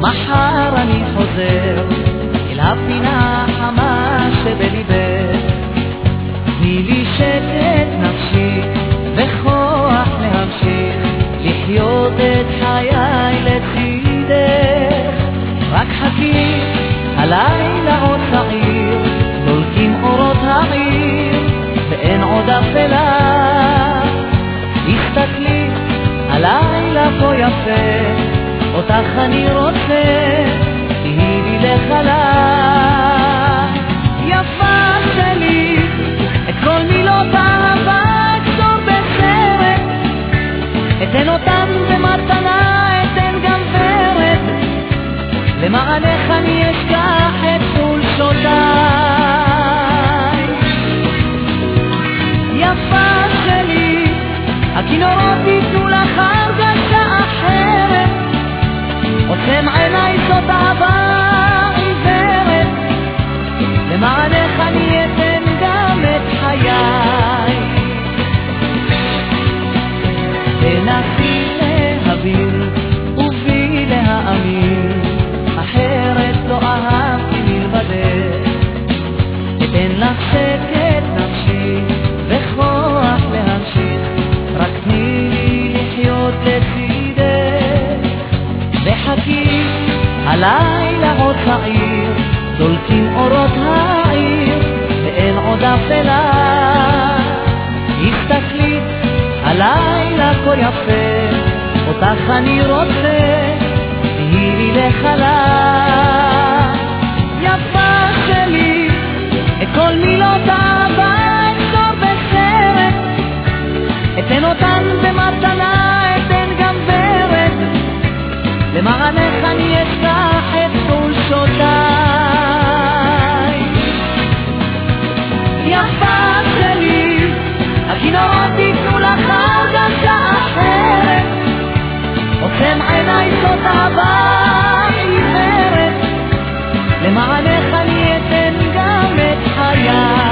מחר אני חוזר אל הפינה החמה שבליבך. תני לי שקט נפשי וכוח להמשיך לחיות את חיי לצידך. רק חכי, הלילה עוד צעיר, דולקים אורות העיר ואין עוד אפלה. הסתכלי, הלילה פה יפה, אותך אני רוצה, תהי לי לחלה. יפה שלי, את כל מילות האהבה אכתוב בסרט, אתן אותן במתנה, אתן גם ורד, למענך אני אשכח את חולשותיי. יפה שלי, הכינורות ייתנו לך הרגשה אחרת, עוצם עיניי זאת אהבה עיוורת, למענך אני אתן גם את חיי. תנסי להבין ובי להאמין, אחרת לא אהבתי מלבדך. אתן לך שקט נפשי וכוח להמשיך, רק תני לי לחיות לצידך. וחכי, הלילה עוד צעיר, דולקים אורות העיר ואין עוד אפלה. הסתכלי, הלילה כה יפה, אותך אני רוצה, תהי לי לחלה. יפה שלי, את כל מילות האהבה אכתוב בסרט, אתן אותן במתנה, אתן גם ורד, למענך אני אשכח את חולשותיי. יפה שלי, הכינורות ייתנו לך הרגשה אחרת, עוצם עיניי זאת אהבה עיוורת, למענך אני אתן גם את חיי.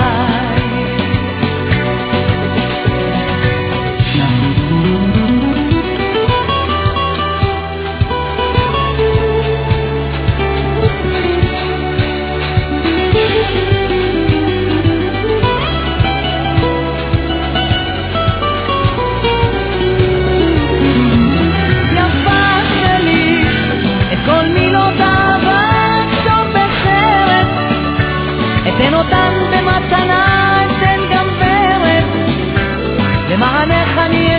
אתן אותן במתנה, אתן גם ורד, למענך אני